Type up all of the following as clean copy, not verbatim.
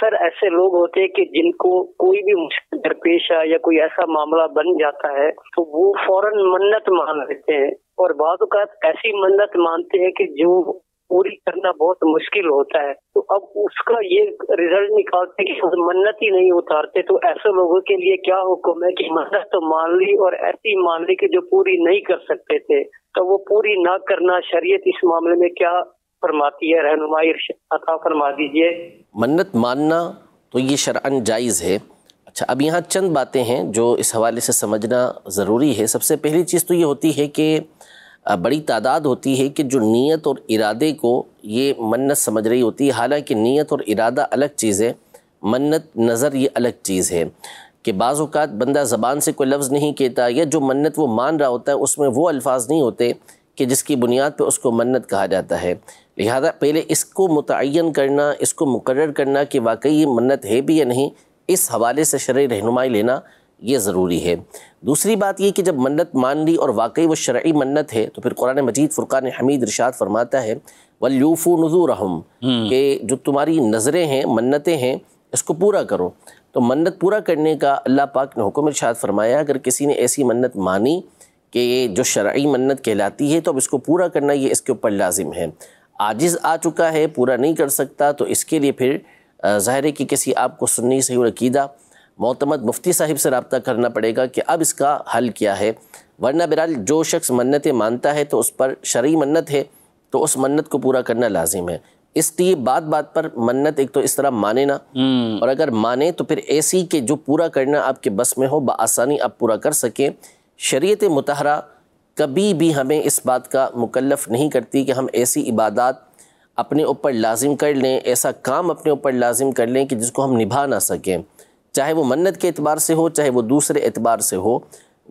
अक्सर ऐसे लोग होते हैं कि जिनको कोई भी मुश्किल दरपेश आए या कोई ऐसा मामला बन जाता है तो वो फौरन मन्नत मान लेते हैं, और बाद औक़ात ऐसी मन्नत मानते हैं कि जो पूरी करना बहुत मुश्किल होता है। तो अब उसका ये रिजल्ट निकालते कि मन्नत ही नहीं उतारते। तो ऐसे लोगों के लिए क्या हुक्म है कि मन्नत तो मान ली और ऐसी मान ली कि जो पूरी नहीं कर सकते थे, तो वो पूरी ना करना शरीयत इस मामले में क्या फरमाती है? रहनुमाई अता फरमा दीजिए। मन्नत मानना तो ये शरअन जायज़ है। अच्छा, अब यहाँ चंद बातें हैं जो इस हवाले से समझना ज़रूरी है। सबसे पहली चीज़ तो ये होती है कि बड़ी तादाद होती है कि जो नीयत और इरादे को ये मन्नत समझ रही होती है, हालांकि नीयत और इरादा अलग चीज़ है, मन्नत नज़र ये अलग चीज़ है। कि बाज़ औक़ात बंदा ज़बान से कोई लफ्ज़ नहीं कहता, या जो मन्नत वो मान रहा होता है उसमें वो अल्फाज नहीं होते कि जिसकी बुनियाद पे उसको मन्नत कहा जाता है। लिहाजा पहले इसको मुतअय्यन करना, इसको मुकर्रर करना कि वाकई ये मन्नत है भी या नहीं, इस हवाले से शरई रहनुमाई लेना ये ज़रूरी है। दूसरी बात ये कि जब मन्नत मान ली और वाकई वो शरई मन्नत है तो फिर कुरान मजीद फुरक़ान हमीद इरशाद फरमाता है वल्यूफ़ू नुज़ूरहुम, कि जो तुम्हारी नज़रें हैं, मन्नतें हैं, इसको पूरा करो। तो मन्नत पूरा करने का अल्लाह पाक ने हुक्म इरशाद फरमाया। अगर किसी ने ऐसी मन्नत मानी कि ये जो शरई मन्नत कहलाती है तो अब इसको पूरा करना ये इसके ऊपर लाजिम है। आजिज़ आ चुका है, पूरा नहीं कर सकता, तो इसके लिए फिर ज़ाहिर है कि किसी आपको सुन्नी सही अक़ीदा मोतमद मुफ्ती साहिब से रब्ता करना पड़ेगा कि अब इसका हल क्या है। वरना बहरहाल जो शख्स मन्नतें मानता है तो उस पर शरई मन्नत है तो उस मन्नत को पूरा करना लाजिम है। इसलिए बात बात पर मन्नत एक तो इस तरह माने ना, और अगर माने तो फिर ऐसी कि जो पूरा करना आपके बस में हो, बआसानी आप पूरा कर सकें। शरीयत मुतहरा कभी भी हमें इस बात का मुकल्लफ़ नहीं करती कि हम ऐसी इबादत अपने ऊपर लाजिम कर लें, ऐसा काम अपने ऊपर लाजिम कर लें कि जिसको हम निभा ना सकें, चाहे वो मन्नत के एतबार से हो, चाहे वो दूसरे एतबार से हो।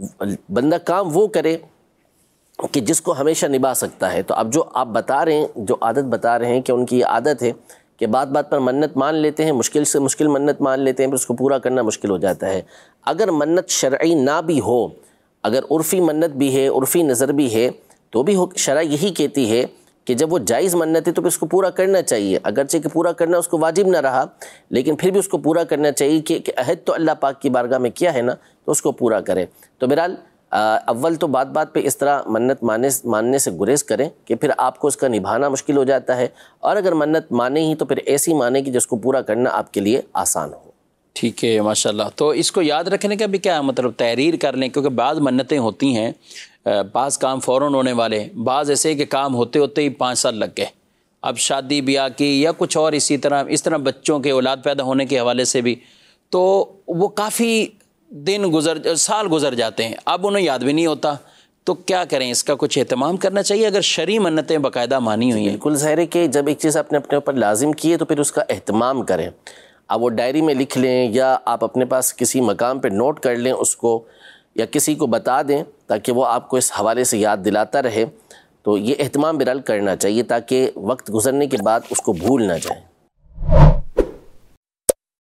बंदा काम वो करे कि जिसको हमेशा निभा सकता है। तो अब जो आप बता रहे हैं, जो आदत बता रहे हैं कि उनकी ये आदत है कि बात बात पर मन्नत मान लेते हैं, मुश्किल से मुश्किल मन्नत मान लेते हैं, फिर उसको पूरा करना मुश्किल हो जाता है। अगर मन्नत शरई ना भी हो, अगर उर्फ़ी मन्नत भी है, उर्फ़ी नज़र भी है, तो भी शरअ यही कहती है कि जब वो जायज़ मन्नत है तो फिर उसको पूरा करना चाहिए। अगरचे कि पूरा करना उसको वाजिब ना रहा, लेकिन फिर भी उसको पूरा करना चाहिए कि अहद तो अल्लाह पाक की बारगाह में किया है ना, तो उसको पूरा करें। तो बहरहाल अव्वल तो बात बात पे इस तरह मन्नत मानने से गुरेज करें कि फिर आपको उसका निभाना मुश्किल हो जाता है, और अगर मन्नत माने ही तो फिर ऐसी माने कि जिसको पूरा करना आपके लिए आसान हो। ठीक है, माशाल्लाह। तो इसको याद रखने का भी क्या मतलब, तहरीर कर लें, क्योंकि बाज़ मन्नतें होती हैं, बाज़ काम फ़ौरन होने वाले, बाज़ ऐसे कि काम होते होते ही 5 साल लग गए। अब शादी ब्याह की या कुछ और इस तरह बच्चों के औलाद पैदा होने के हवाले से भी, तो वो काफ़ी साल गुजर जाते हैं, अब उन्हें याद भी नहीं होता। तो क्या करें, इसका कुछ एहतमाम करना चाहिए अगर शरई मन्नतें बाकायदा मानी हुई हैं? बिल्कुल ज़ाहिर है कि जब एक चीज़ आपने अपने ऊपर लाजिम की है तो फिर उसका एहतमाम करें। आप वो डायरी में लिख लें, या आप अपने पास किसी मकाम पे नोट कर लें उसको, या किसी को बता दें ताकि वो आपको इस हवाले से याद दिलाता रहे। तो ये एहतमाम बहरहाल करना चाहिए ताकि वक्त गुजरने के बाद उसको भूल ना जाए।